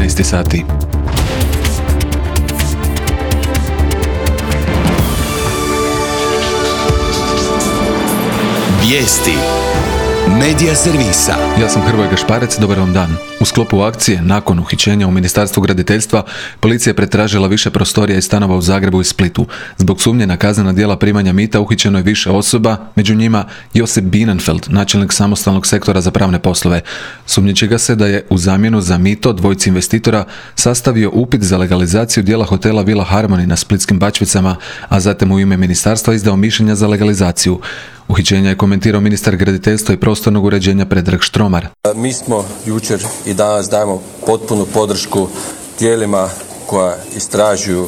13 sati. Vijesti Medija servisa. Ja sam Hrvoje Gašparec, dobar vam dan. U sklopu akcije, nakon uhićenja u Ministarstvu graditeljstva, policija je pretražila više prostorija i stanova u Zagrebu i Splitu. Zbog sumnje na kaznena djela primanja mita uhićeno je više osoba, među njima Josip Bienenfeld, načelnik samostalnog sektora za pravne poslove. Sumnjiči ga se da je u zamjenu za mito dvojici investitora sastavio upit za legalizaciju dijela hotela Villa Harmony na splitskim Bačvicama, a zatim u ime ministarstva izdao mišljenja za legalizaciju. Uhićenja je komentirao ministar graditeljstva i prostornog uređenja Predrag Štromar. Mi smo jučer i danas dajemo potpunu podršku tijelima koja istražuju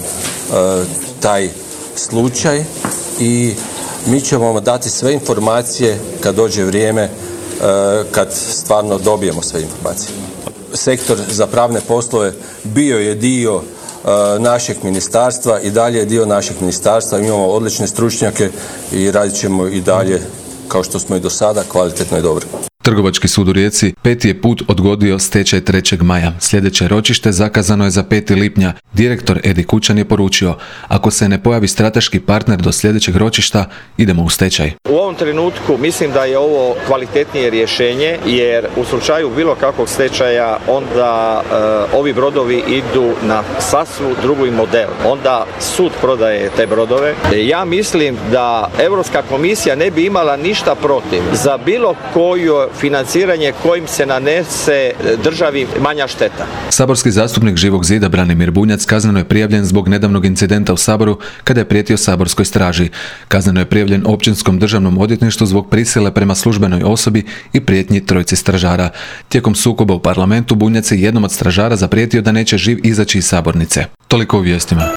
taj slučaj i mi ćemo vam dati sve informacije kad dođe vrijeme, kad stvarno dobijemo sve informacije. Sektor za pravne poslove bio je dio našeg ministarstva i dalje je dio našeg ministarstva. Imamo odlične stručnjake i radit ćemo i dalje kao što smo i do sada, kvalitetno i dobro. Trgovački sud u Rijeci 5. je put odgodio stečaj 3. maja. Sljedeće ročište zakazano je za 5. lipnja. Direktor Edi Kučan je poručio, ako se ne pojavi strateški partner do sljedećeg ročišta, idemo u stečaj. U ovom trenutku mislim da je ovo kvalitetnije rješenje, jer u slučaju bilo kakvog stečaja onda ovi brodovi idu na sasvim drugi model. Onda sud prodaje te brodove. Ja mislim da Europska komisija ne bi imala ništa protiv za bilo koju financiranje kojim se nanese državi manja šteta. Saborski zastupnik Živog zida Branimir Bunjac kazneno je prijavljen zbog nedavnog incidenta u Saboru kada je prijetio saborskoj straži. Kazneno je prijavljen Općinskom državnom odvjetništvu zbog prisile prema službenoj osobi i prijetnji trojici stražara. Tijekom sukoba u parlamentu Bunjac je jednom od stražara zaprijetio da neće živ izaći iz sabornice. Toliko u vijestima.